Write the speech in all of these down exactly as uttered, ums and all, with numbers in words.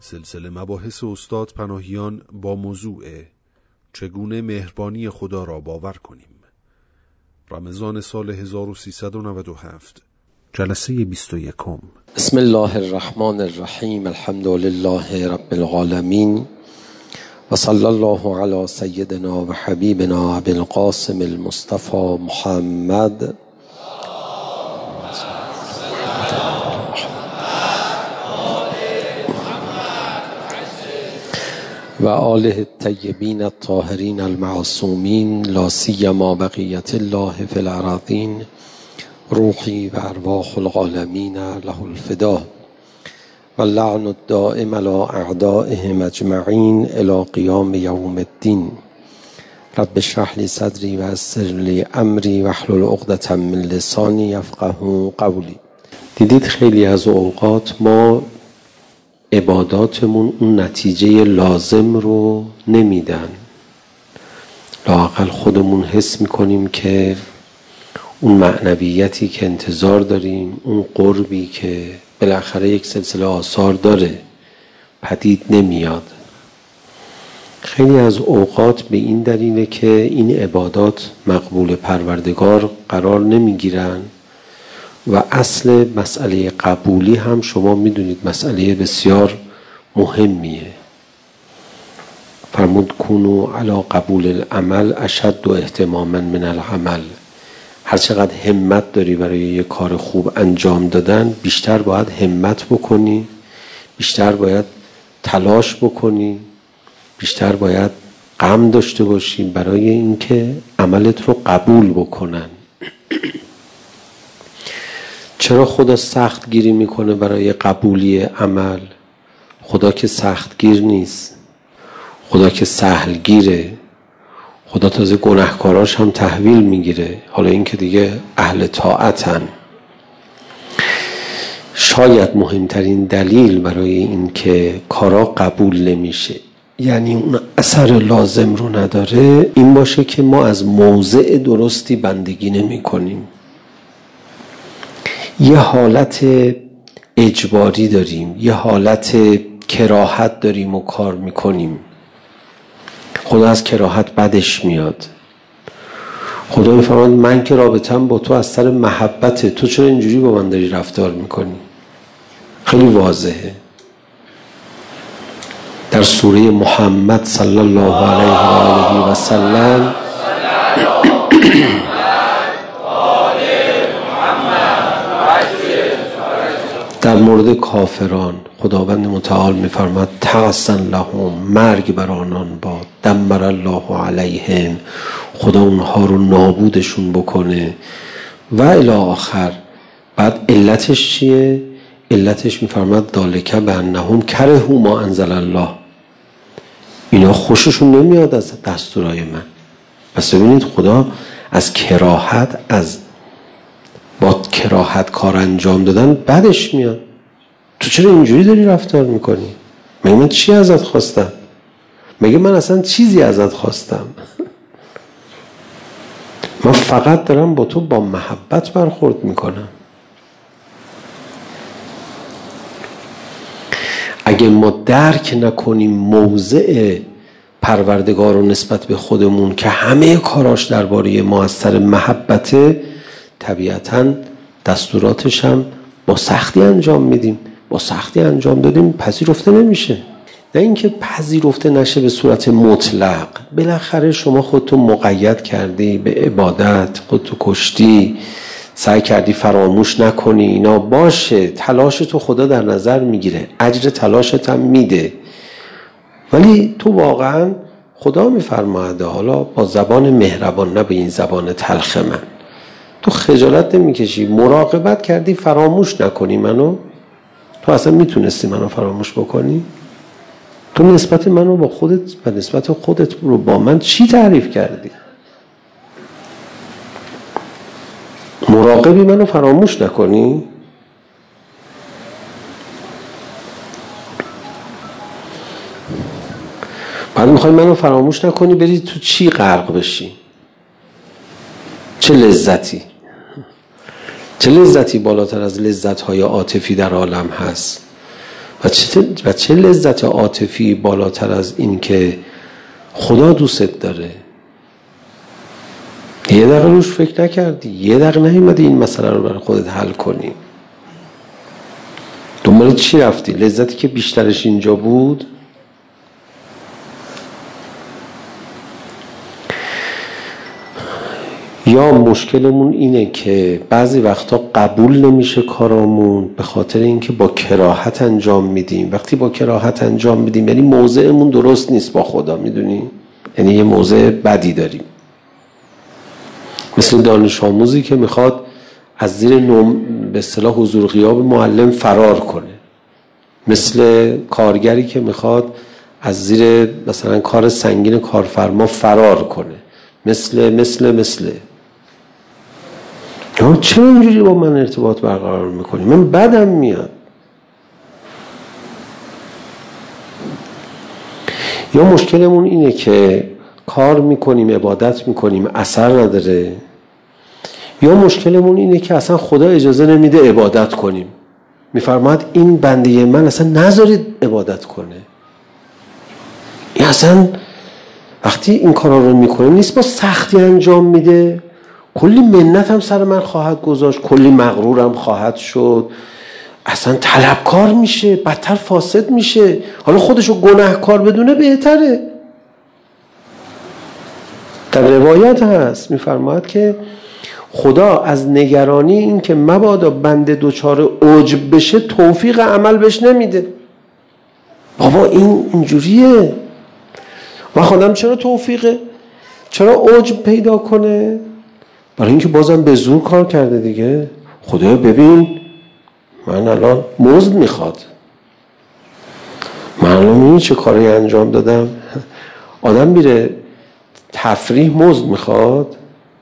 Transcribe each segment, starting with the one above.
سلسله مباحث استاد پناهیان با موضوع چگونه مهربانی خدا را باور کنیم. رمضان سال هزار و سیصد و نود و هفت، جلسه بیست و یکم. بسم الله الرحمن الرحیم. الحمد لله رب العالمین و صلی الله علی سیدنا و حبیبنا ابی القاسم المصطفى محمد و آله الطیبین الطاهرین المعصومین، لا سیما بقیت الله فی الارضین، روحی و ارواح العالمین له الفدا و اللعن الدائم علی اعدائهم اجمعین الی قیام یوم الدین. رب اشرح لی صدری و یسر لی امری واحلل عقدة من لسانی یفقهوا قولی. دیدید خیلی از اوقات ما عباداتمون اون نتیجه لازم رو نمیدن. لااقل خودمون حس میکنیم که اون معنویتی که انتظار داریم، اون قربی که بالاخره یک سلسله آثار داره، پدید نمیاد. خیلی از اوقات به این دلیله که این عبادات مقبول پروردگار قرار نمیگیرن و اصل مسئله قبولی هم شما میدونید مسئله بسیار مهمیه. فرمود کونو علی قبول العمل اشد و اهتماما من العمل. هر چقدر همت داری برای یک کار خوب انجام دادن، بیشتر باید همت بکنی، بیشتر باید تلاش بکنی، بیشتر باید غم داشته باشی برای اینکه عملت رو قبول بکنن. چرا خدا سخت گیری میکنه برای قبولی عمل؟ خدا که سخت گیر نیست، خدا که سهل گیره. خدا تازه گناهکاراش هم تحویل میگیره، حالا این که دیگه اهل طاعتن. شاید مهمترین دلیل برای این که کارا قبول نمیشه، یعنی اون اثر لازم رو نداره، این باشه که ما از موضع درستی بندگی نمی کنیم. یه حالت اجباری داریم، یه حالت کراهت داریم و کار میکنیم. خدا از کراهت بدش میاد. خدا میفرماید من که رابطم با تو از سر محبته، تو چرا اینجوری با من داری رفتار میکنی؟ خیلی واضحه. در سوره محمد صلی الله علیه و آله و سلم در مورد کافران خداوند متعال میفرماد تعسا لهم، مرگ بر آنان باد، دمر الله علیهم، خدا اونها رو نابودشون بکنه و الی آخر. بعد علتش چیه؟ علتش میفرماد ذالک بانهم کرهوا ما انزل الله، اینا خوششون نمیاد از دستورای من. پس ببینید خدا از کراهت، از با کراهت کار انجام دادن بدش میاد. تو چرا اینجوری داری رفتار میکنی؟ مگه من چی ازت خواستم؟ مگه من اصلا چیزی ازت خواستم؟ من فقط دارم با تو با محبت برخورد میکنم. اگه ما درک نکنیم موضع پروردگار رو نسبت به خودمون که همه کاراش درباره ما از سر محبته، طبیعتاً دستوراتش هم با سختی انجام میدیم. با سختی انجام دادیم پذیرفته نمیشه. نه اینکه پذیرفته نشه به صورت مطلق، بالاخره شما خودتو مقید کردی به عبادت، خودتو کشتی، سعی کردی فراموش نکنی، اینا باشه، تلاشتو خدا در نظر میگیره، اجر تلاشت هم میده. ولی تو واقعا خدا میفرماده، حالا با زبان مهربان، نه به این زبان تلخ من، تو خجالت نمیکشی، مراقبت کردی فراموش نکنی منو؟ تو اصلا میتونستی منو فراموش بکنی؟ تو نسبت منو با خودت و نسبت خودت رو با من چی تعریف کردی؟ مراقبی منو فراموش نکنی؟ بعد میخوای منو فراموش نکنی بری تو چی غرق بشی؟ چه لذتی؟ چه لذتی بالاتر از لذت‌های عاطفی در عالم هست؟ و چه, و چه لذت عاطفی بالاتر از این که خدا دوست داره. یه دقیقه روش فکر نکردی، یه دقیقه نیومدی این مسئله رو برای خودت حل کنی. دنبال چی رفتی؟ لذتی که بیشترش اینجا بود؟ یا مشکلمون اینه که بعضی وقتا قبول نمیشه کارامون به خاطر اینکه با کراهت انجام میدیم. وقتی با کراهت انجام میدیم یعنی موضعمون درست نیست با خدا، میدونی؟ یعنی یه موضع بدی داریم. مثل دانش آموزی که میخواد از زیر نوم به اصطلاح حضور غیاب معلم فرار کنه، مثل کارگری که میخواد از زیر مثلا کار سنگین کارفرما فرار کنه، مثل مثل مثل چرا اینجوری با من ارتباط برقرار میکنی؟ من بدم میاد. یا مشکلمون اینه که کار میکنیم، عبادت میکنیم، اثر نداره. یا مشکلمون اینه که اصلا خدا اجازه نمیده عبادت کنیم، میفرماید این بنده من اصلا نذارید عبادت کنه. این اصلا وقتی این کارا رو میکنه نیست با سختی انجام میده، کلی منت هم سر من خواهد گذاشت، کلی مغرورم خواهد شد، اصلا طلبکار میشه، بدتر فاسد میشه. حالا خودشو گناهکار بدونه بهتره. در روایت هست میفرماید که خدا از نگرانی این که مبادا بنده دوچار عجب بشه توفیق عمل بهش نمیده. بابا این اینجوریه. و خودم چرا توفیقه؟ چرا عجب پیدا کنه؟ برای اینکه بازم به زور کار کرده دیگه. خدا ببین من الان مزد میخواد، من الان میبینی چه کاری انجام دادم. آدم میره تفریح مزد میخواد.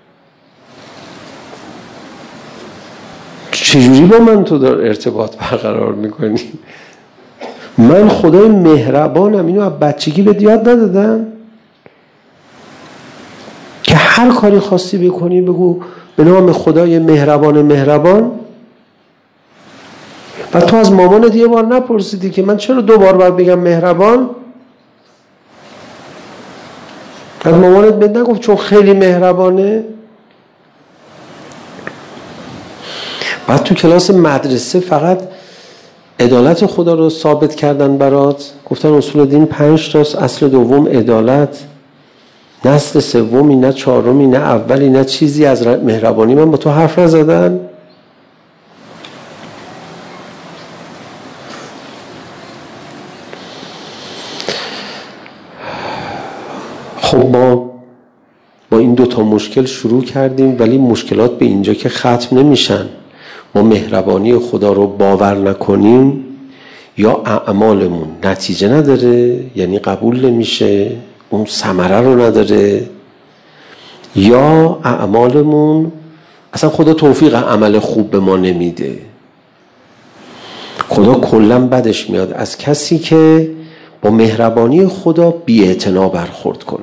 چجوری با من تو در ارتباط برقرار میکنی؟ من خدای مهربانم، اینو از بچگی بهت یاد ندادم که هر کاری خواستی بکنی بگو به نام خدای مهربان مهربان؟ و تو از مامانت یه بار نپرسیدی که من چرا دو بار باید بگم مهربان؟ از مامانت بهت نگفت چون خیلی مهربانه؟ بعد تو کلاس مدرسه فقط عدالت خدا رو ثابت کردن برات، گفتن اصول دین پنج تاست، اصل دوم عدالت، نه اصل سومی، نه چهارمی، نه اولی، نه چیزی از مهربانی من با تو حرف نزدن. خب ما با این دوتا مشکل شروع کردیم، ولی مشکلات به اینجا که ختم نمیشن. ما مهربانی خدا رو باور نکنیم یا اعمالمون نتیجه نداره، یعنی قبول نمیشه، اون ثمره رو نداره، یا اعمالمون اصلا خدا توفیق عمل خوب به ما نمیده. خدا کلا بدش میاد از کسی که با مهربانی خدا بی‌اعتنا برخورد کنه.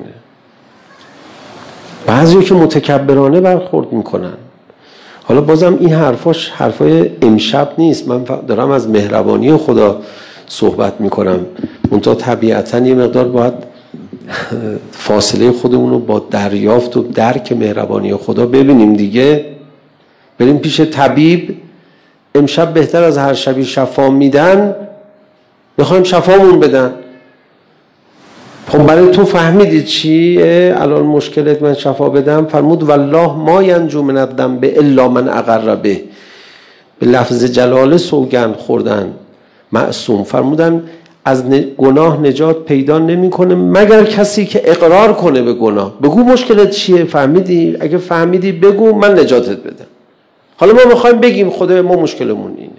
بعضی که متکبرانه برخورد میکنن. حالا بازم این حرفاش حرفای امشب نیست، من دارم از مهربانی خدا صحبت میکنم. منتها طبیعتاً یه مقدار باید فاصله خودمون رو با دریافت و درک مهربانی خدا ببینیم دیگه. بریم پیش طبیب، امشب بهتر از هر شبی شفا میدن، میخوایم شفامون بدن. خب برای تو فهمیدی چیه الان مشکلت من شفا بدم؟ فرمود والله ما ینجو من الذنب الا من اقر به. به لفظ جلاله سوگند خوردن معصوم، فرمودن از گناه نجات پیدا نمیکنه مگر کسی که اقرار کنه به گناه. بگو مشکلت چیه، فهمیدی؟ اگه فهمیدی بگو من نجاتت بدم. حالا ما میخوایم بگیم خدا ما مشکلمون اینه.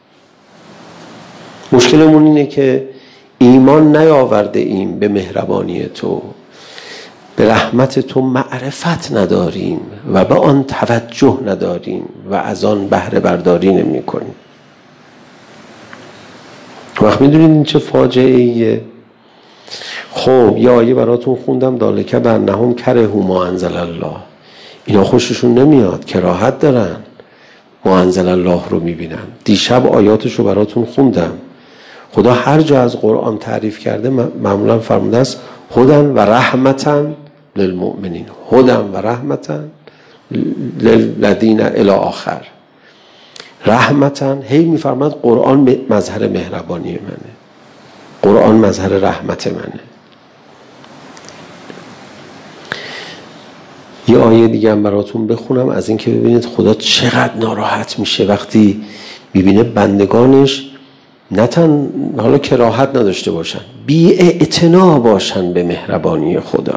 مشکلمون اینه که ایمان نیاورده ایم به مهربانی تو، به رحمت تو معرفت نداریم و به آن توجه نداریم و از آن بهره برداری نمی کنیم. وقت میدونید این چه فاجعه ایه؟ خب یه آیه براتون خوندم، دالکه بانهم کرهوا ما انزل الله. اینا خوششون نمیاد، کراهت دارن، ما انزل الله رو میبینن. دیشب آیاتشو براتون خوندم. خدا هر جا از قرآن تعریف کرده معمولا فرموده است هدن و رحمتن للمؤمنین، هدن و رحمتن للذین الی آخر. رحمتن هی میفرماد قرآن مظهر مهربانی منه، قرآن مظهر رحمت منه. یه آیه دیگه هم براتون بخونم از اینکه ببینید خدا چقدر ناراحت میشه وقتی میبینه بندگانش نه تن حالا کراهت نداشته باشن، بی اعتنا باشن به مهربانی خدا.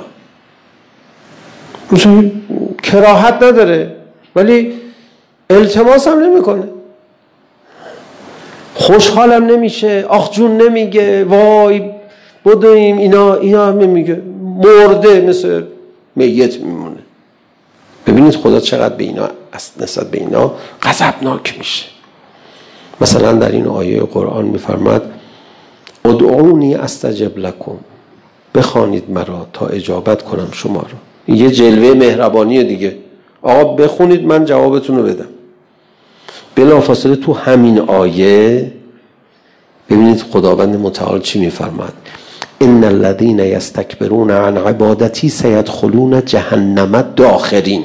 مثلا کراهت نداره ولی التماس هم نمیکنه، خوشحالم نمیشه، آخ جون نمیگه، وای بدویم، اینا اینا هم نمیگه، مرده مثل میت میمونه. ببینید خدا چقدر به اینا نسبت به اینا غضبناک میشه. مثلا در این آیه قرآن میفرماد ادعونی استجب لکم، بخوانید مرا تا اجابت کنم شما رو. یه جلوه مهربانی دیگه، آقا بخونید من جوابتون رو بدم. بلافاصله تو همین آیه ببینید خداوند متعال چی میفرماد، ان الذين يستكبرون عن عبادتي سيدخلون جهنم داخرین.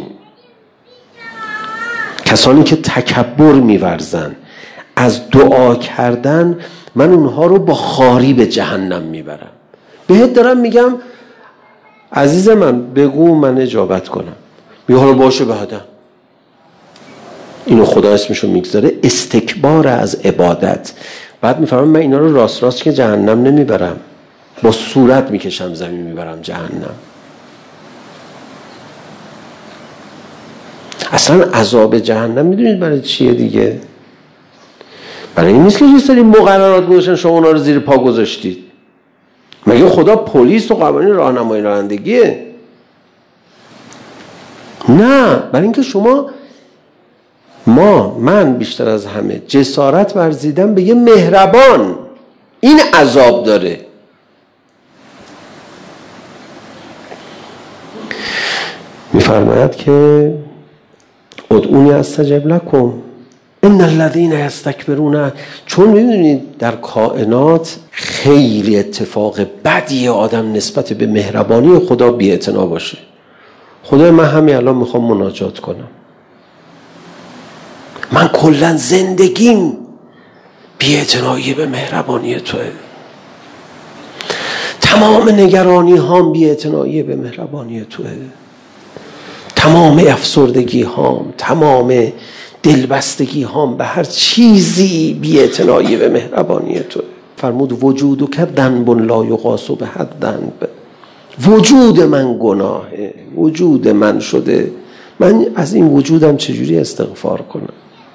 کسانی که تکبر میورزن از دعا کردن من اونها رو با خاری به جهنم میبرم. بهت دارم میگم عزیز من بگو من اجابت کنم. میگه حالا باشه بعدا. اینو خدا اسمشو میگذاره استکبار از عبادت. بعد میفرمام من اینا رو راست راست که جهنم نمیبرم، با صورت میکشم زمین میبرم جهنم. اصلا عذاب جهنم میدونید برای چیه دیگه؟ برای این نیست که یه سری مقررات گذاشتن شما اونا رو زیر پا گذاشتید. مگه خدا پلیس و قوانین راهنمایی رانندگیه؟ نه، برای اینکه شما ما من بیشتر از همه جسارت ورزیدم به یه مهربان، این عذاب داره. میفرماید که ادعونی استجب لکم ان الذين يستكبرون. چون میدونید در کائنات خیلی اتفاق بدیه آدم نسبت به مهربانی خدا بی‌اعتنا باشه. خدای من همین الان میخوام مناجات کنم، من کلا زندگیم بی‌اعتنایی به مهربانی توه، تمام نگرانی هام بی‌اعتنایی به مهربانی توه، تمام افسردگی هام، تمام دلبستگی هام به هر چیزی بی‌اعتنایی به مهربانی توه. فرمود وجودو که ذنب لا یقاس به حد ذنب. وجود من گناهه، وجود من شده، من از این وجودم چجوری استغفار کنم؟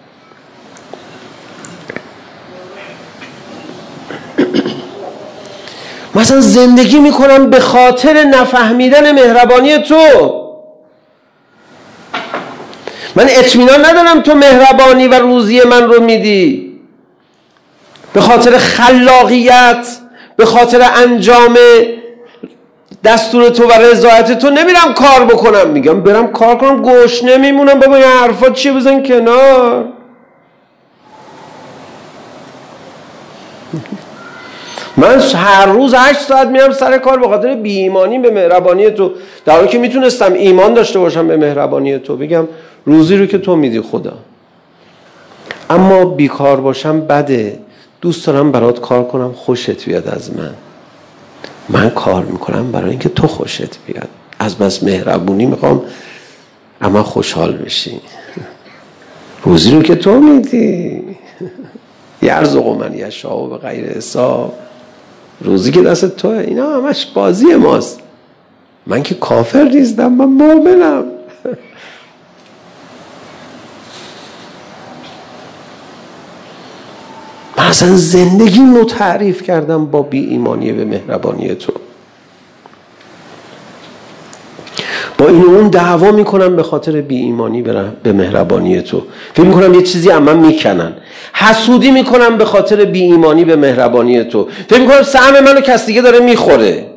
مثلا زندگی میکنم به خاطر نفهمیدن مهربانی تو. من اطمینان ندارم تو مهربانی و روزی من رو میدی. به خاطر خلاقیت، به خاطر انجام دستور تو و رضایت تو نمیرم کار بکنم. میگم برم کار کنم گوش نمیمونم. بابا این حرفا چیه؟ بزن کنار. من هر روز هشت ساعت میرم سر کار به خاطر بی ایمانی به مهربانی تو، در حالی که میتونستم ایمان داشته باشم به مهربانی تو، بگم روزی رو که تو میدی خدا. اما بیکار باشم بده. دوست دارم برات کار کنم خوشت بیاد از من. من کار میکنم برای اینکه تو خوشت بیاد. از بس مهربونی میخوام اما خوشحال بشی. روزی رو که تو میدی. یرزق من یشاء به غیر حساب. روزی که دست توه. اینا همش بازی ماست. من که کافر نیستم، من مؤمنم. من اصلا زندگی رو تعریف کردم با بی ایمانی به مهربانی تو. با این اون دعوا میکنم به خاطر بی ایمانی به مهربانی تو. فکر میکنم یه چیزی اما میکنن. حسودی میکنم به خاطر بی ایمانی به مهربانی تو. فکر میکنم سهم منو کس دیگه داره میخوره.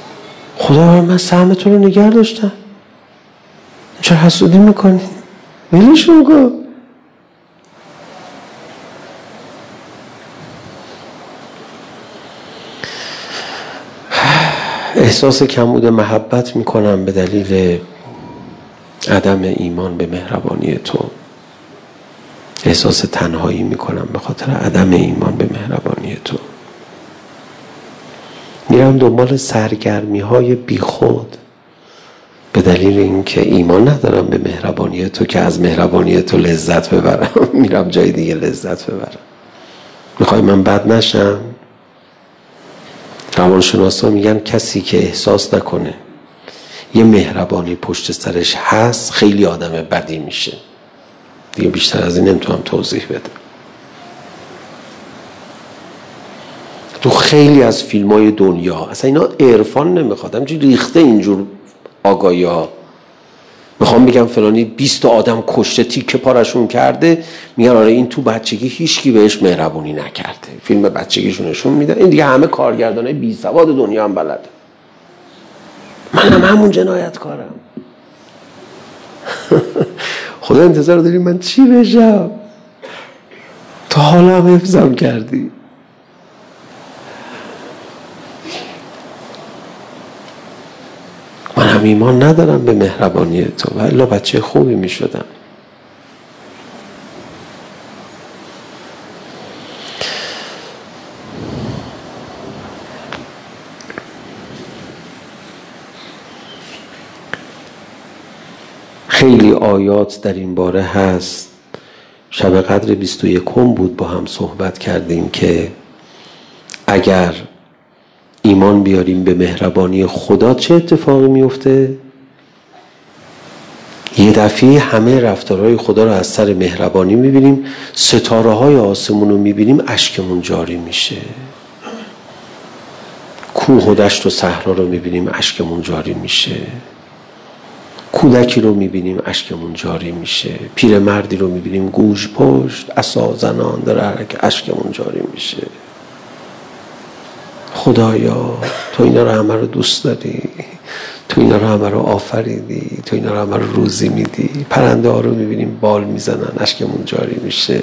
خدا من سهم تو رو نگه داشتم. چرا حسودی میکنی؟ ولشون کن. احساس کمبود محبت میکنم به دلیل عدم ایمان به مهربانی تو. احساس تنهایی میکنم به خاطر عدم ایمان به مهربانی تو. میرم دنبال سرگرمی های بی خود به دلیل اینکه ایمان ندارم به مهربانی تو که از مهربانی تو لذت ببرم. میرم جای دیگه لذت ببرم. میخوای من بد نشم؟ روانشناسا میگن کسی که احساس نکنه یه مهربانی پشت سرش هست خیلی آدم بدی میشه. دیگه بیشتر از این نمیتونم توضیح بدم. تو خیلی از فیلم های دنیا اصلا اینا عرفان نمیخواد، همینجوری ریخته اینجور آگاهی ها. میخوام بگم فلانی بیست تا آدم کشته تیکه پارشون کرده، میگن آره این تو بچگی هیچکی بهش مهربونی نکرده. فیلم بچگیشون نشون میدن. این دیگه همه کارگردانای بی سواد دنیا هم بلده. منم همون جنایتکارم. خدا انتظار داری من چی بشم؟ تا حالا هم حفظم کردی. من هم ایمان ندارم به مهربانی تو، ولی بچه خوبی می شدم. خیلی آیات در این باره هست. شب قدر بیست و یکم بود با هم صحبت کردیم که اگر ایمان بیاریم به مهربانی خدا چه اتفاقی میفته؟ یه دفعه همه رفتارهای خدا رو از سر مهربانی میبینیم. ستاره های آسمون رو میبینیم، اشکمون جاری میشه. کوه و دشت و صحرا رو میبینیم، اشکمون جاری میشه. کودکی رو میبینیم، اشکمون جاری میشه. پیرمردی رو میبینیم گوش پشت عصا زنان داره، اشکمون جاری میشه. خدایا تو اینا رو همه رو دوست داری، تو اینا رو همه رو آفریدی، تو اینا رو همه رو روزی میدی. پرنده ها رو میبینیم بال میزنن، اشکمون جاری میشه.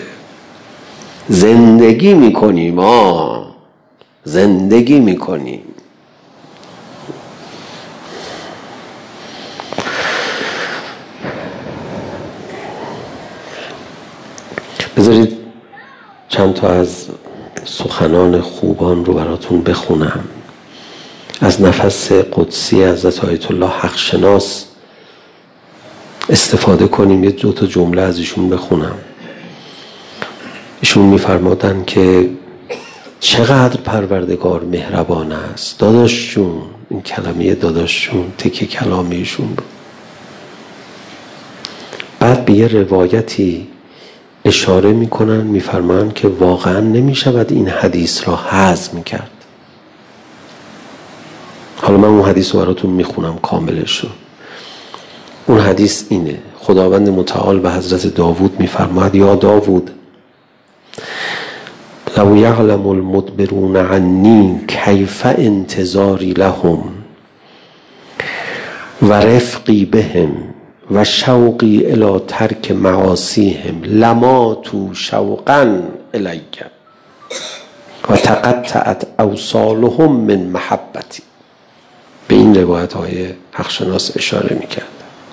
زندگی میکنیم، آه زندگی میکنیم. بذارید چند تا از سخنان خوبان رو براتون بخونم. از نفس قدسی حضرت آیت الله حق شناس استفاده کنیم. یه دو تا جمله از ایشون بخونم. ایشون میفرمادن که چقدر پروردگار مهربان است. داداش جون، این کلمه داداش جون تکه کلام ایشون بود. بعد به یه روایتی اشاره میکنن، میفرمان که واقعا نمیشود این حدیث را هضم کرد. حالا من اون حدیث رو براتون میخونم کاملش رو. اون حدیث اینه: خداوند متعال به حضرت داوود میفرماد یا داوود لو یعلم المدبرون عنی کیف انتظاری لهم و رفقی بهم و شوقی الی ترک معاصیهم لماتوا شوقا الی و تقطعت اوصالهم من محبتی. به این روایت های حقشناس اشاره میکرد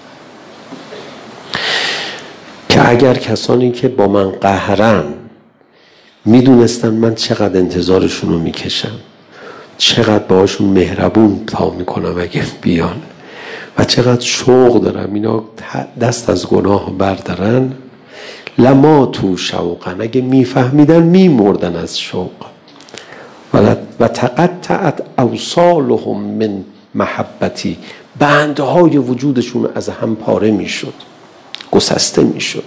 که اگر کسانی که با من قهرن میدونستن من چقدر انتظارشون رو میکشم، چقدر باهاشون مهربون تا میکنم اگه بیان، و چقدر شوق دارم اینا دست از گناه بردارن، لما تو شوقن، اگه میفهمیدن میمردن از شوق. و تقطعت اوصالهم من محبتی، بندهای وجودشون از هم پاره میشد، گسسته میشد.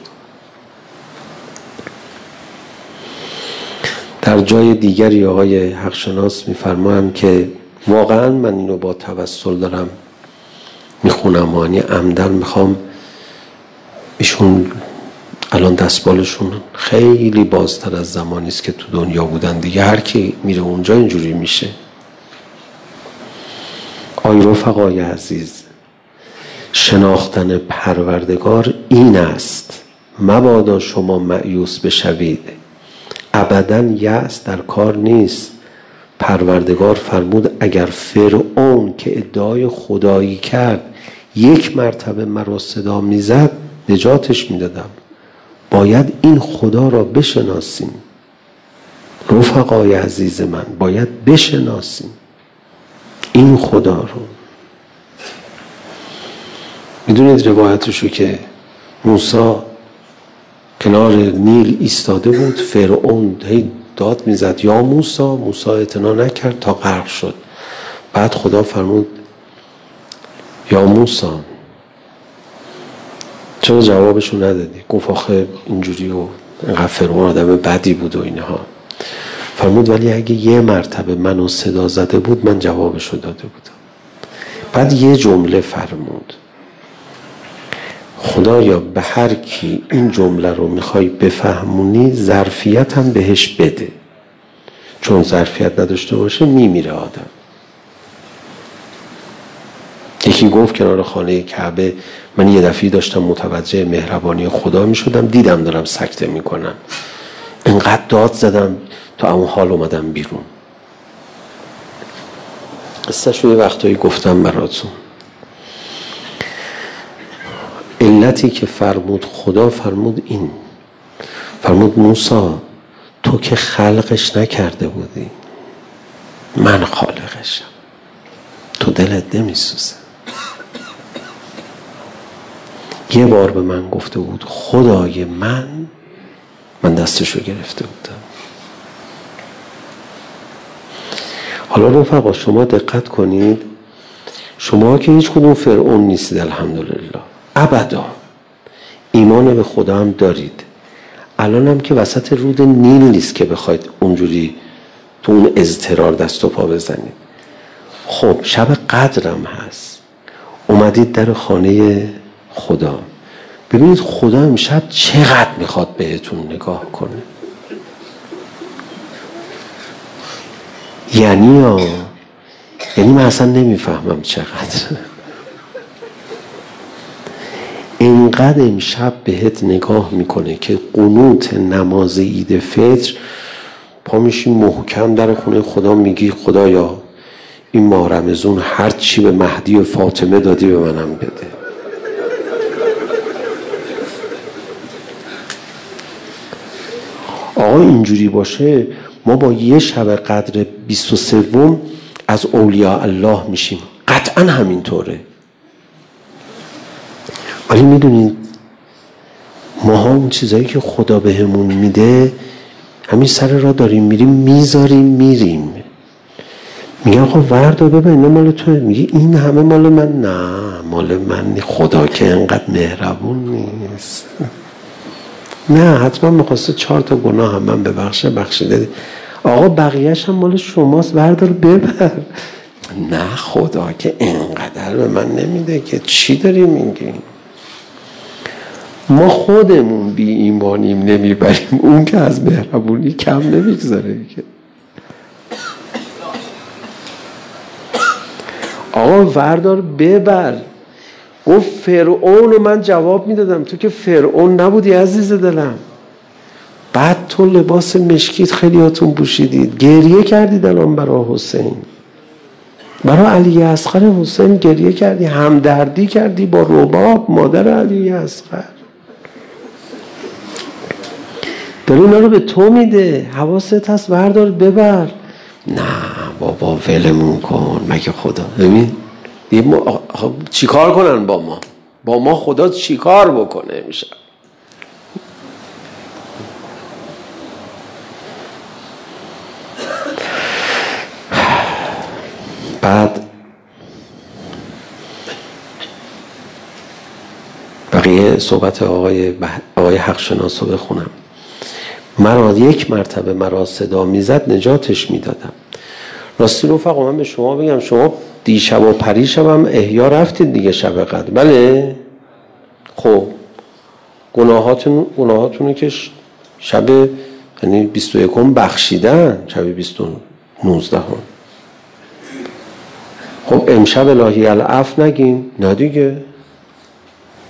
در جای دیگری آقای حقشناس میفرمایند که واقعا من اینو با توسل دارم میخونم و یعنی عمدن میخوام. ایشون الان دستبالشون خیلی بازتر از زمانی است که تو دنیا بودن دیگه. هر کی میره اونجا اینجوری میشه. آی رفقای عزیز، شناختن پروردگار این است، مبادا شما مایوس بشوید. ابداً یأس در کار نیست. پروردگار فرمود اگر فرعون که ادعای خدایی کرد یک مرتبه مرا صدا میزد نجاتش میدادم. باید این خدا را بشناسیم. رفقای عزیز من، باید بشناسیم این خدا رو. میدونید روایتشو که موسی کنار نیل ایستاده بود، فرعون هی داد میزد یا موسی. موسی اعتنا نکرد تا غرق شد. بعد خدا فرمود یا موسی چرا جوابشو ندادی؟ گفت آخه اینجوری و اینقدر فرعون آدم بدی بود و اینها. فرمود ولی اگه یه مرتبه منو صدا زده بود من جوابشو داده بودم. بعد یه جمله فرمود خدایا به هر کی این جمله رو میخوای بفهمونی ظرفیت هم بهش بده، چون ظرفیت نداشته باشه میمیره آدم. یکی گفت کنار خانه کعبه من یه دفعه داشتم متوجه مهربانی خدا میشدم، دیدم دارم سکته میکنم، انقدر داد زدم تا اون حال اومدم بیرون. قصه‌شو یه وقتایی گفتم براتون. علتی که فرمود خدا فرمود این، فرمود موسی تو که خلقش نکرده بودی، من خالقشم، تو دلت نمیسوزه. یه بار به من گفته بود خدای من، من دستشو گرفته بودم. حالا رفقا شما دقت کنید، شما که هیچ کدوم فرعون نیستید الحمدلله، ابدا ایمان به خدا هم دارید. الان هم که وسط رود نیل نیست که بخواید اونجوری تو اون اضطرار دست و پا بزنید. خب شب قدرم هست، اومدید در خانه خدا، ببینید خدا امشب چقدر میخواد بهتون نگاه کنه. یعنی ها یعنی من اصلا نمیفهمم چقدر اینقدر امشب بهت نگاه میکنه که قنوت نماز عید فطر پا میشی محکم در خونه خدا میگی خدایا این ماه رمضان هر چی به مهدی و فاطمه دادی به منم بده. آقا اینجوری باشه ما با یه شب قدر بیست و سوم از اولیاء الله میشیم، قطعا همینطوره. ولی میدونید ما ها اون چیزایی که خدا بهمون میده همین سر را داریم میریم میذاریم میریم. میگه آقا وردا ببین اینا مال توه، میگه این همه مال من، نه مال من خدا که انقدر مهربون نیست. نه حتما میخواسته چهار تا گناه هم من ببخشه بخشیده. آقا بقیهش هم مال شماست، وردار ببر. نه خدا که انقدر به من نمیده که چی داری میگی؟ ما خودمون بی ایمانیم نمیبریم، اون که از مهربونی کم نمیگذاره که. آقا وردار ببر. گفت فرعون رو من جواب میدادم، تو که فرعون نبودی عزیز دلم. بعد تو لباس مشکیت خیلیاتون پوشیدید، گریه کردید الان برای حسین، برای علی اصغر حسین گریه کردی، همدردی کردی با رباب مادر علی اصغر. داره اینا رو به تو میده، حواست هست وردار ببر. نه بابا ولمون کن مگه خدا. ببین چی کار کنن با ما؟ با ما خدا چی کار بکنه میشه؟ بعد بقیه صحبت آقای, بح... آقای حق شناس رو بخونم. مرا یک مرتبه مرا صدا میزد نجاتش میدادم. راستی رفقا من به شما بگم، شما دیشب و پریشب هم احیا رفتید دیگه شب قدر، بله؟ خب گناهاتون گناهاتونو که شب یعنی بیست و یکم بخشیدن، شب بیست و نوزدهم. خب امشب الهی العفو نگین؟ نه دیگه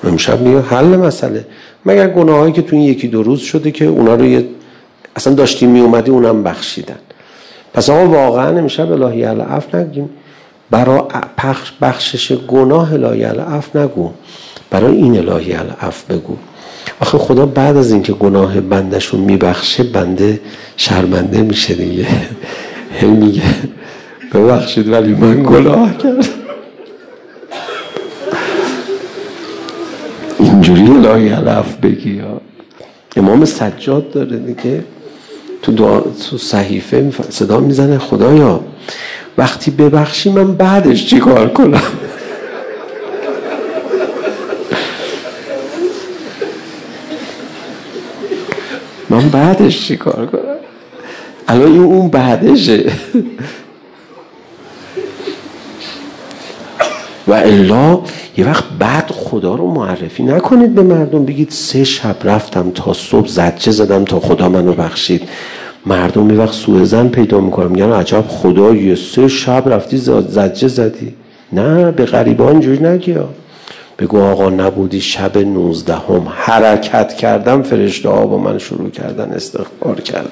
امشب میگه حل مسئله، مگر گناهایی که تو این یکی دو روز شده که اونا رو یه اصلا داشتی می اومدی اونم بخشیدن. پس آقا واقعا امشب الهی العفو نگیم، برای بخشش گناه الهی العفو نگو، برای این الهی العفو بگو. آخه خدا بعد از اینکه گناه بندش رو میبخشه بنده شرمنده میشه دیگه، هم میگه ببخشید ولی من گناه کردم. اینجوری الهی العفو بگی. ها امام سجاد داره دیگه تو دعا تو صحیفه صدا میزنه خدایا وقتی ببخشی من بعدش چی کار کنم؟ من بعدش چی کار کنم؟ الان این اون بعدشه. و الا یه وقت بعد خدا رو معرفی نکنید به مردم، بگید سه شب رفتم تا صبح زجه زدم تا خدا منو بخشید. مردم یه وقت سوء ظن پیدا میکنن، میگن عجب خداییه سه شب رفتی زجه زدی. نه به غریبه ها اینجوری نگی، بگو آقا نبودی شب نوزدهم حرکت کردم فرشته ها با من شروع کردن استغفار کردن.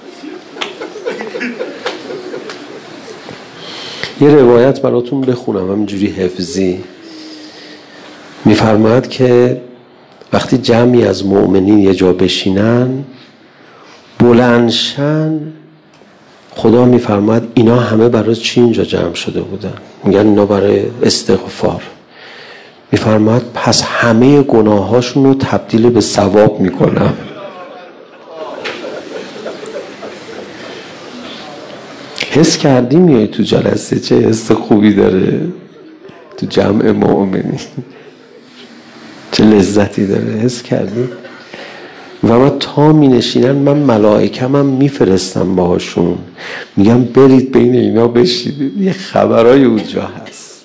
یه روایت براتون بخونم همینجوری حفظی. میفرماید که وقتی جمعی از مؤمنین یه جا بشینن بلندشن، خدا میفرماید اینا همه برای چی اینجا جمع شده بودن؟ میگن اینا برای استغفار. میفرماید پس همه گناهاشون رو تبدیل به ثواب میکنم. حس کردی میای تو جلسه چه حس خوبی داره تو جمع مؤمنین، چه لذتی داره، حس کردی؟ و من تا می نشینن من ملائکم هم می فرستم باهاشون، میگم برید بین اینا بشید، یه خبرای اونجا هست.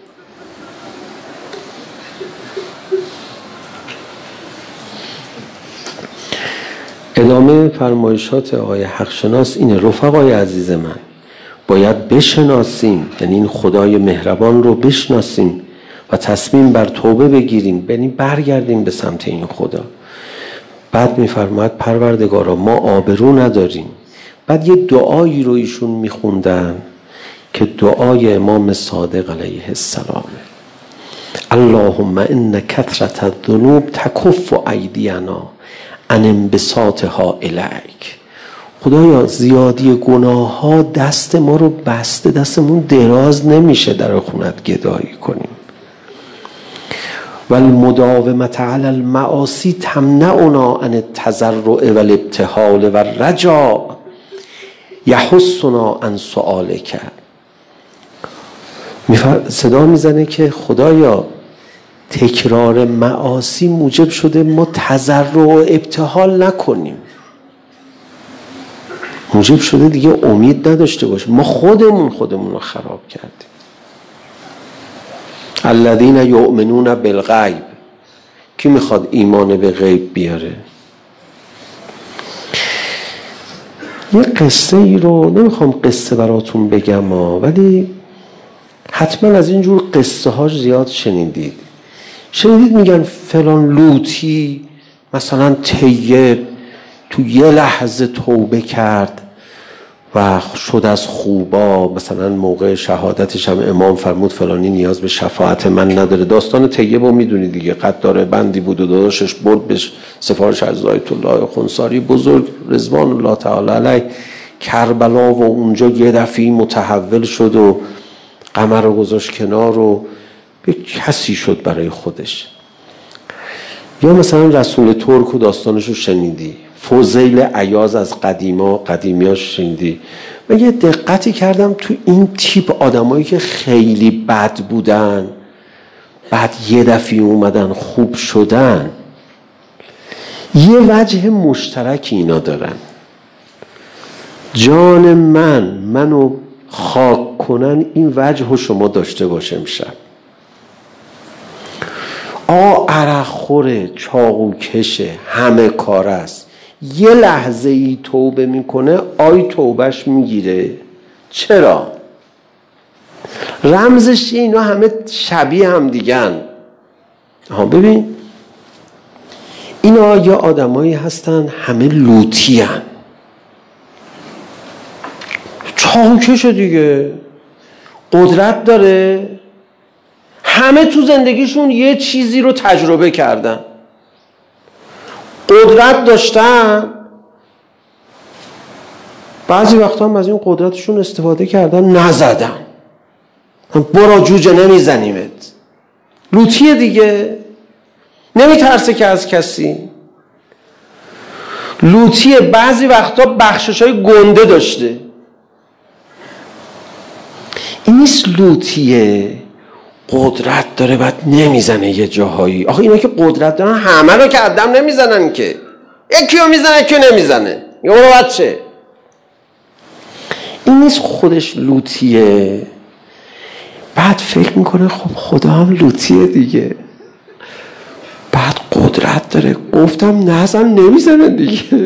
ادامه فرمایشات آقای حقشناس اینه: رفقای عزیز من باید بشناسیم، یعنی این خدای مهربان رو بشناسیم و تصمیم بر توبه بگیریم، یعنی برگردیم به سمت این خدا. بعد میفرماید پروردگارا ما آبرو نداریم. بعد یه دعایی رو ایشون میخوندن که دعای امام صادق علیه السلام: اللهم ان کثرة الذنوب تکف ایدینا عن انبساطها الیک. خدایا زیادی گناه ها دست ما رو بسته، دستمون دراز نمیشه در خونت گدایی کنیم. و المداومت علی المعاصی تمنعنا عن التضرع و الابتهال و الرجاء یحثنا عن سؤالک. صدا میزنه که خدایا تکرار معاصی موجب شده ما تضرع و ابتهال نکنیم، موجب شده دیگه امید نداشته باشیم، ما خودمون خودمون رو خراب کردیم. الذین یؤمنون بالغیب، کی میخواد ایمان به غیب بیاره؟ یه قصه ای رو نمیخوام قصه براتون بگم ها، ولی حتما از اینجور قصه هاش زیاد شنیدید. شنیدید میگن فلان لوطی مثلا طیب تو یه لحظه توبه کرد و شد از خوبا، مثلا موقع شهادتش هم امام فرمود فلانی نیاز به شفاعت من نداره. داستان طیب رو میدونی دیگه، قدار بندی بود و داداشش برد به سفارش از آیت الله خنساری بزرگ رضوان الله تعالی علیه کربلا و اونجا یه دفعه متحول شد و قمر رو گذاشت کنار و به کسی شد برای خودش. یا مثلا رسول ترک و داستانش رو شنیدی، فضیل عیاض از قدیما قدیمیاش شنیدی. من یه دقتی کردم تو این تیپ آدمایی که خیلی بد بودن بعد یه دفعه اومدن خوب شدن، یه وجه مشترکی اینا دارن. جان من منو خاک کنن این وجه رو شما داشته باشه امشب. آ عرق خوره، چاقو کشه، همه کار است، یه لحظه ای توبه میکنه آی توبهش میگیره. چرا؟ رمزش اینا همه شبیه هم دیگن. ها ببین اینا یه آدمایی هستن همه لوطی هن، چاوکشه دیگه، قدرت داره، همه تو زندگیشون یه چیزی رو تجربه کردن، قدرت داشتن، بعضی وقتا هم از این قدرتشون استفاده کردن نزدن، برا جوجه نمیزنیمت، لوطیه دیگه، نمیترسه که از کسی، لوطیه. بعضی وقتا بخششای گنده داشته. این نیست لوطیه قدرت داره بعد نمیزنه یه جاهایی. آخه اینا که قدرت دارن همه رو که آدم نمیزنن که، یکی رو میزنه یکی رو نمیزنه، یه برو بچه. این نیست خودش لوطیه بعد فکر میکنه خب خدا هم لوطیه دیگه، بعد قدرت داره، گفتم نزن نمیزنه دیگه،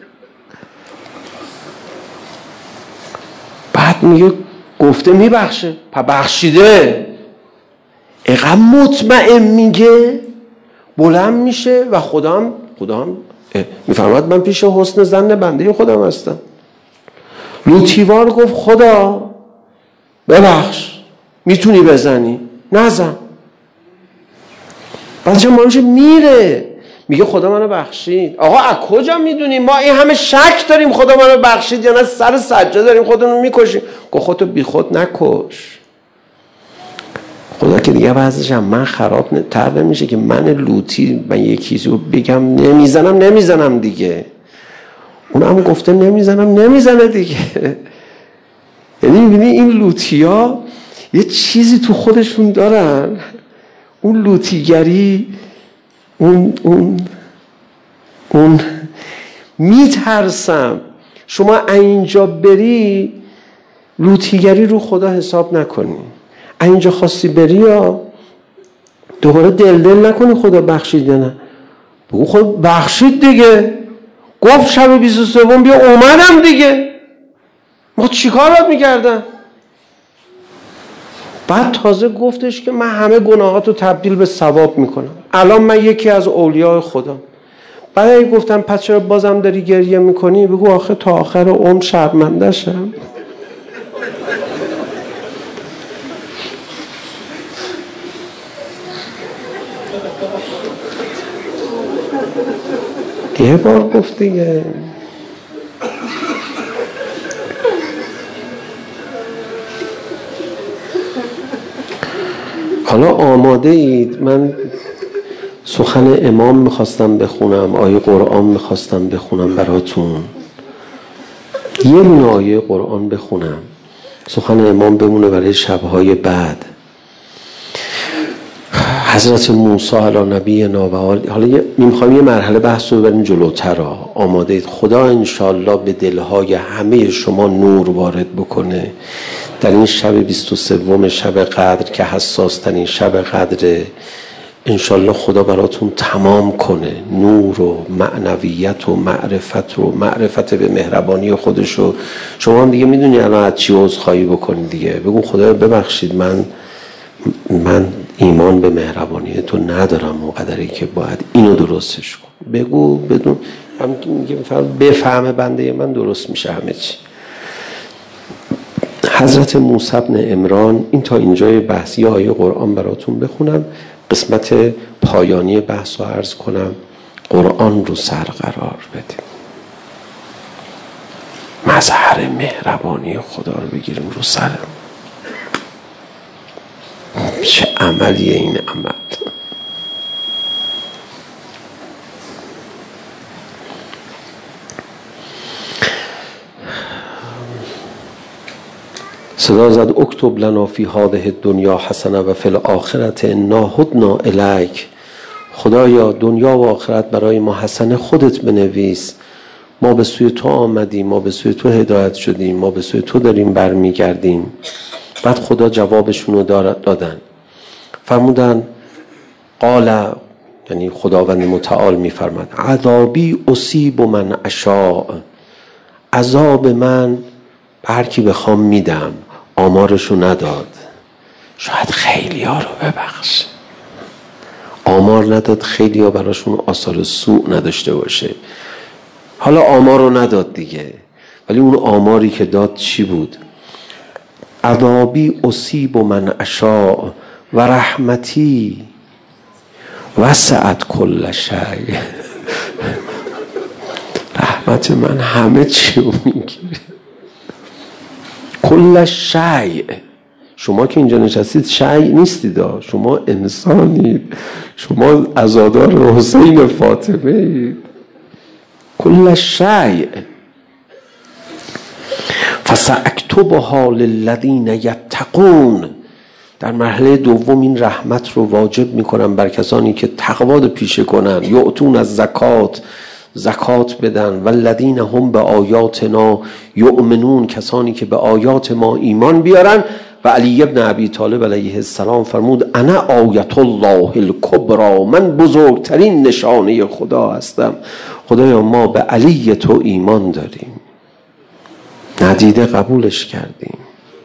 بعد میگه گفته میبخشه پا بخشیده، اقام مطمئن میگه، بلند میشه و خدا هم خدا هم میفرماد من پیش حسن ظن بنده خودم هستم. لوطیوار گفت خدا ببخش، میتونی بزنی نزن. بعد چه مانشه میره میگه خدا منو بخشید. آقا از کجا میدونیم؟ ما این همه شک داریم خدا منو بخشید یا نه سر سجده داریم خودمون میکشیم. گفت خودتو بی خود نکش. خدا که دیگه بعضیش هم من خراب تر نمیشه که من لوطی من یکی رو بگم نمیزنم نمیزنم دیگه، اون هم گفته نمیزنم نمیزنه دیگه. یعنی میبینی این لوطیا یه چیزی تو خودشون دارن، اون لوطیگری، اون اون اون میترسم شما اینجا بری لوطیگری رو خدا حساب نکنی، اینجا خواستی بری یا دوباره دل دل نکنی خدا بخشید یا نه، بگو خود بخشید دیگه، گفت شب بیست و سوم بیا اومدم دیگه، ما چی کارات میکردم؟ بعد تازه گفتش که من همه گناهاتو تبدیل به ثواب میکنم، الان من یکی از اولیاء خدا. بعد اگه گفتم پس چرا بازم داری گریه میکنی؟ بگو آخه تا آخر عمر شرمنده شم. یه بار گفت دیگه. حالا آماده اید؟ من سخن امام میخواستم بخونم، آیه قرآن میخواستم بخونم براتون، یه دونه آیه قرآن بخونم، سخن امام بمونه برای شبهای بعد. حضرت موسی علی نبینا و آله. حالا میخوایم یه مرحله بحث رو ببریم جلوتر. آماده اید؟ خدا انشالله به دلهای همه شما نور وارد بکنه در این شب بیست و سوم شب قدر که حساس ترین شب قدره. انشالله خدا براتون تمام کنه نور و معنویت و معرفت و معرفت به مهربانی خودشو. شما هم دیگه میدونی الان از چی عذرخواهی بکنید دیگه، بگو خدا ببخشید من من ایمان به مهربانی تو ندارم اونقدری که باید اینو درستش کن. بگو بدون هم میگه بفهمه بنده من درست میشه همه چی. حضرت موسی بن عمران. این تا اینجای بحثی آیه قرآن براتون بخونم، قسمت پایانی بحث رو عرض کنم، قرآن رو سر قرار بدیم، مظهر مهربانی خدا رو بگیریم رو سرم. چه عملیه این عمل؟ صدا زد اکتب لنا فی هذه الدنیا حسنه و فی الاخرة انا هدنا الیک. خدایا دنیا و آخرت برای ما حسنه خودت بنویس، ما به سوی تو آمدیم، ما به سوی تو هدایت شدیم، ما به سوی تو داریم برمیگردیم. بعد خدا جوابشون رو دادن، فرمودن قال، یعنی خداوند متعال میفرماد عذابی اصیب من اشاء، عذاب من هر کی بخوام میدم. آمارشو نداد، شاید خیلی ها رو ببخش. آمار نداد خیلی ها براشون آثار سوء نداشته باشه. حالا آمار رو نداد دیگه، ولی اون آماری که داد چی بود؟ عذابی اصیب من اشاء و رحمتی وسعت کل شیء. رحمت من همه چی رو میگیره، کل شیء. شما که اینجا نشستید شیء نیستید، شما انسانید، شما عزادار حسین فاطمه اید. کل شیء فساکتبها للذین یتقون. در مرحله دوم این رحمت رو واجب میکنم بر کسانی که تقوا رو پیشه کنن، یعطون از زکات، زکات بدن، والذین هم به آیاتنا یؤمنون، کسانی که به آیات ما ایمان بیارن. و علی ابن ابی طالب علیه السلام فرمود انا آیت الله الکبری، من بزرگترین نشانه خدا هستم. خدایا ما به علی تو ایمان داریم، ندیده قبولش کردیم.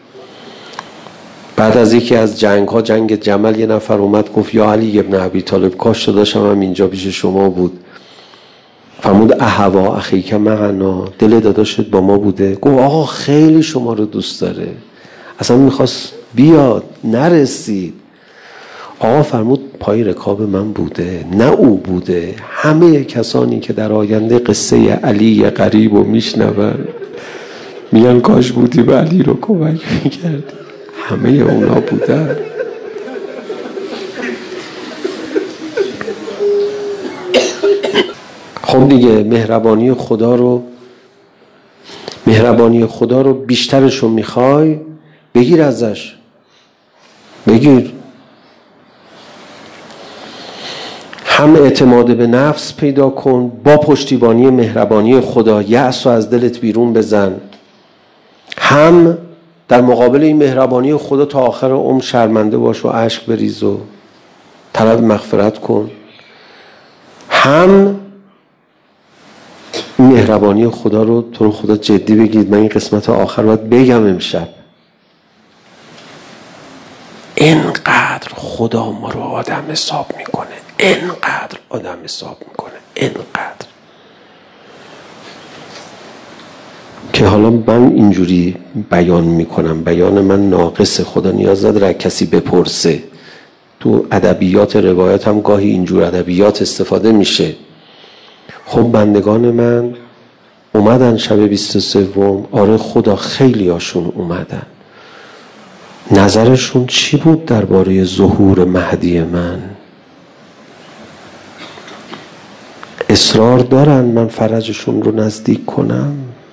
بعد از یکی از جنگ ها، جنگ جمل، یه نفر اومد گفت یا علی ابن ابی طالب کاش تو داشتم هم اینجا پیش شما بود. فرمود احوا اخیک معنا، دل داداشت با ما بوده. گفت آقا خیلی شما رو دوست داره، اصلا میخواست بیاد نرسید. آقا فرمود پای رکاب من بوده، نه او بوده. همه کسانی که در آینده قصه علی قریب رو میشنون میگن کاش بودی به علی رو کمک میکردی. همه اونا بودن. خب دیگه مهربانی خدا رو مهربانی خدا رو بیشترش رو میخوای، بگیر ازش، بگیر. هم اعتماد به نفس پیدا کن با پشتیبانی مهربانی خدا، یأس رو از دلت بیرون بزن. هم در مقابل این مهربانی خدا تا آخر عمر شرمنده باش و اشک بریز و طلب مغفرت کن. هم مهربانی خدا رو تو رو خدا جدی بگید. من این قسمت آخر باید بگم امشب. اینقدر خدا ما رو آدم حساب میکنه، اینقدر آدم حساب میکنه، اینقدر که حالا من اینجوری بیان میکنم، بیان من ناقصه، خدا نیاز نداره کسی بپرسه. تو ادبیات روایات هم گاهی اینجور ادبیات استفاده میشه. خب بندگان من اومدن شب بیست و سوم، آره خدا خیلی هاشون اومدن. نظرشون چی بود درباره ظهور مهدی من؟ اصرار دارن من فرجشون رو نزدیک کنم؟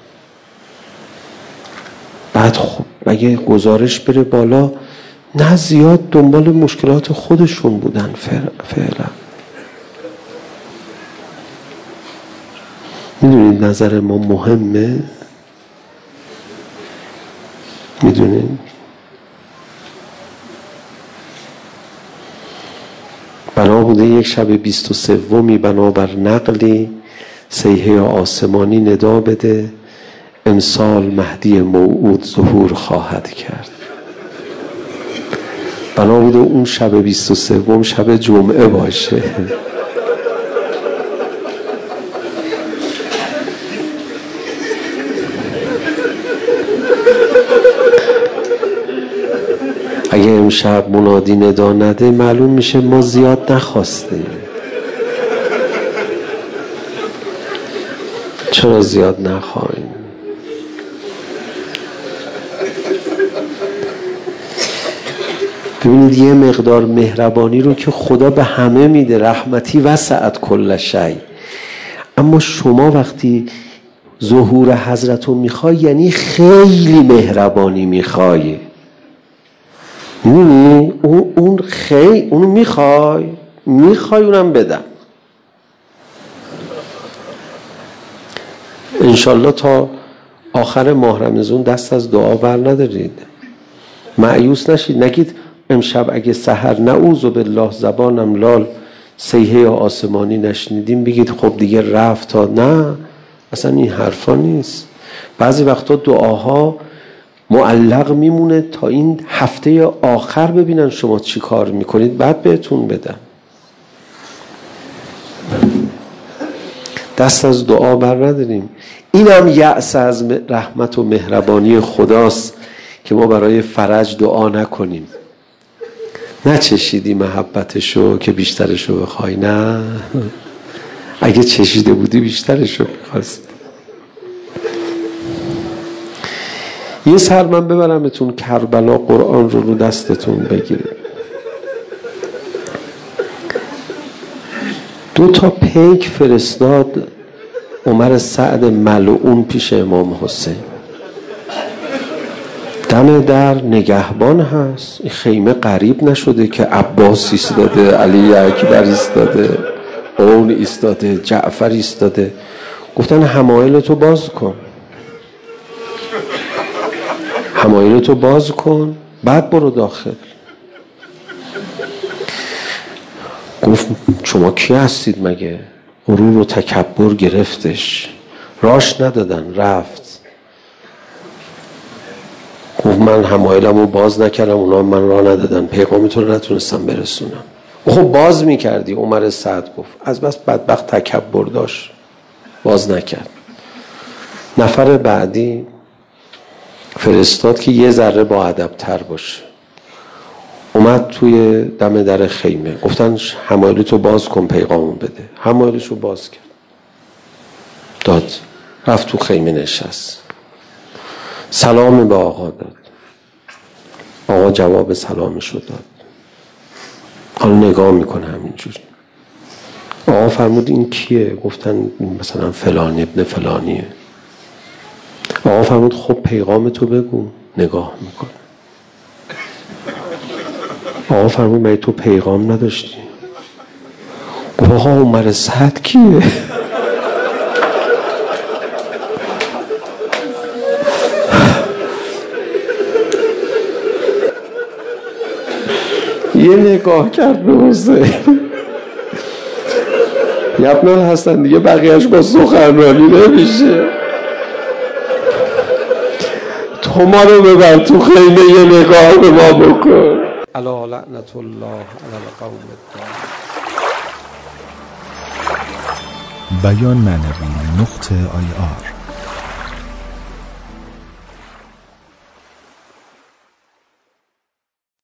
بعد خب اگه گزارش بره بالا، نه زیاد دنبال مشکلات خودشون بودن فعلا. میدونید نظر ما مهمه؟ میدونید؟ بنا بوده یک شب بیست و سومی بنابر نقلی صیحه آسمانی ندا بده امسال مهدی موعود ظهور خواهد کرد. بنا بوده اون شب بیست و سوم شب جمعه باشه. اگه امشب منادی ندا نده معلوم میشه ما زیاد نخواستیم. چرا زیاد نخواهیم؟ ببینید یه مقدار مهربانی رو که خدا به همه میده، رحمتی وسعت کل شیء. اما شما وقتی ظهور حضرت رو میخوای یعنی خیلی مهربانی میخوای. می‌بینی اون اون خیلی اونو میخوای میخوای اونم بدم. انشالله تا آخر ماه رمضان دست از دعا بر ندارید، مایوس نشید، نگید امشب اگه سحر نعوذ بالله زبانم لال صیحه آسمانی نشنیدیم بگید خب دیگه رفت تا. نه اصلا این حرفا نیست. بعضی وقتا دعاها معلق میمونه تا این هفته آخر ببینن شما چی کار میکنید بعد بهتون بدن. دست از دعا بر نداریم. اینم یأس از رحمت و مهربانی خداست که ما برای فرج دعا نکنیم. نچشیدی محبتشو که بیشترشو بخوای؟ نه، اگه چشیده بودی بیشترشو بخواست. یه سر من ببرمتون کربلا، قرآن رو رو دستتون بگیرید. دو تا پیک فرستاد عمر سعد ملعون پیش امام حسین. دم در نگهبان هست، این خیمه قریب نشده که عباس ایستاده، علی اکبر ایستاده، اون ایستاده، جعفر ایستاده. گفتن حمایل تو باز کن، حمایل تو باز کن بعد برو داخل. گفت شما کی هستید مگه؟ غرور و تکبر گرفتش، راش ندادن، رفت. گفت من حمایلم رو باز نکردم، اونا من راه ندادن، پیغامی تو رو نتونستم برسونم. خب باز میکردی. عمر سعد گفت از بس بدبخت تکبر داشت، باز نکرد. نفر بعدی فرستاد که یه ذره با ادب تر باشه. اومد توی دم در خیمه، گفتن حمایلتو باز کن پیغامو بده. حمایلشو باز کرد، داد، رفت تو خیمه نشست. سلامی به آقا داد. آقا جواب سلامشو داد. حالا نگاه میکنه همینجوری. آقا فرمود این کیه؟ گفتن مثلا فلان ابن فلانیه. آقا فرمود خب پیغامتو بگو. نگاه میکنه. آقا فرمود مگه تو پیغام نداشتی؟ گفت آقا عمر سعد کیه؟ یه نگاه کرد به حسین. یبنال هستن دیگه، بقیهش با سخنرانی نمیشه. تو ما رو ببر تو خیمه، یه نگاه به ما بکن. الا لعنت الله علی القوم الظالمین. بیان معنوی نقطه آی آر